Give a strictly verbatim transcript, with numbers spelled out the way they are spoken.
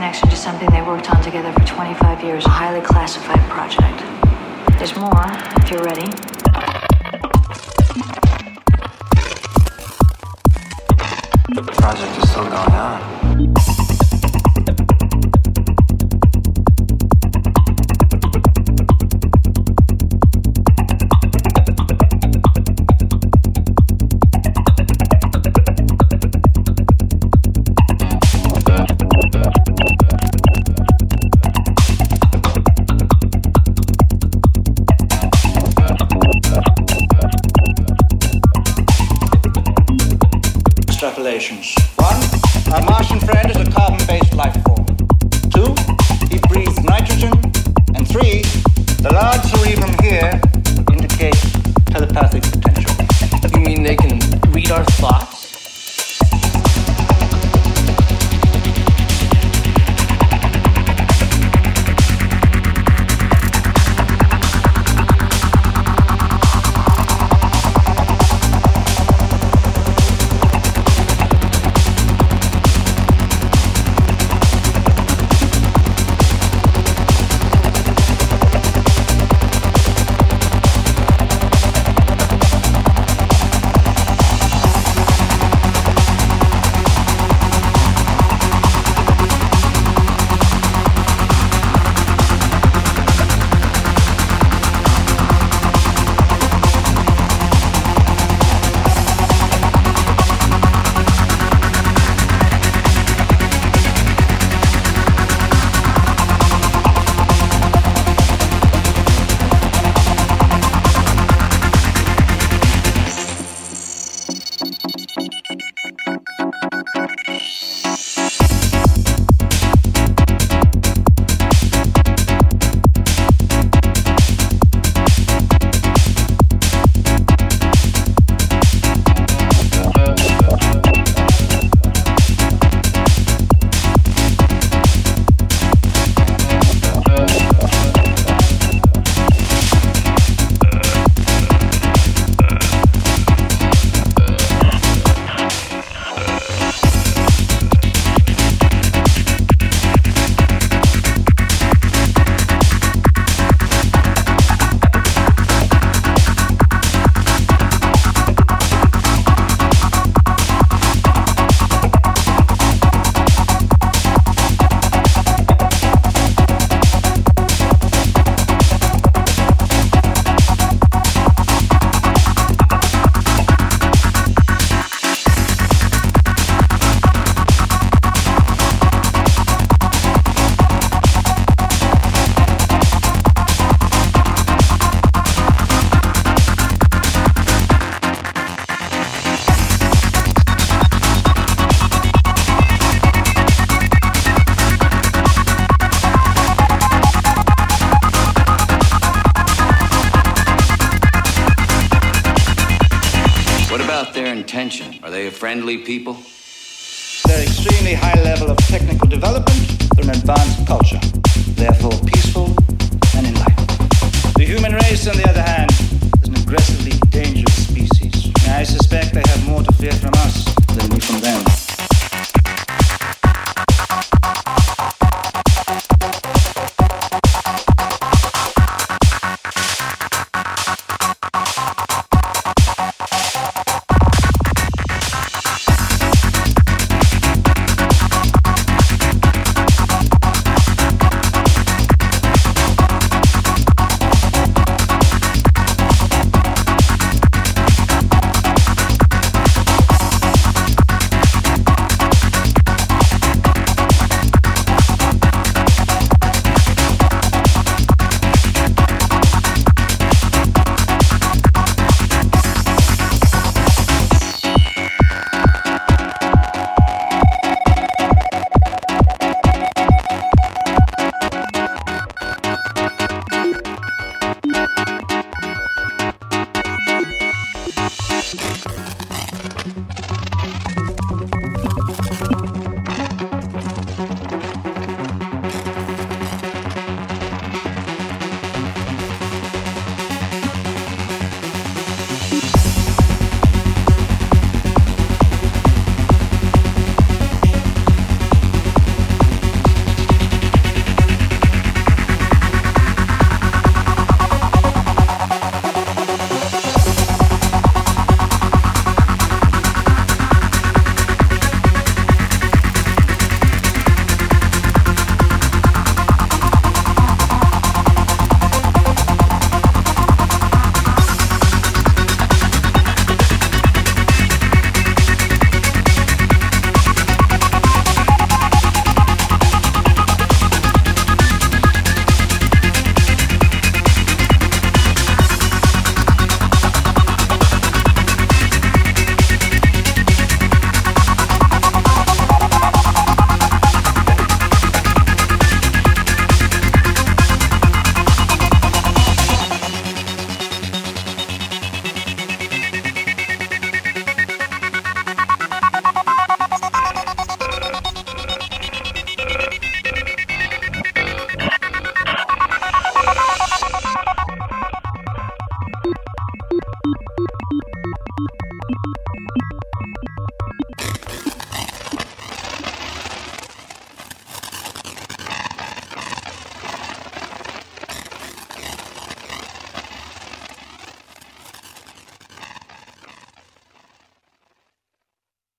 connection to something they worked on together for twenty-five years, a highly classified project. There's more, if you're ready. The project is still going on. Extrapolations. One, our Martian friend is a carbon-based life form. Two, he breathes nitrogen. And three, the large cerebrum here indicates telepathic potential. You mean they can read our thoughts? Intention? Are they a friendly people? Their extremely high level of technical development, they're an advanced culture, therefore peaceful and enlightened. The human race, on the other hand, is an aggressively dangerous species. I suspect they have more to fear from us than we from them.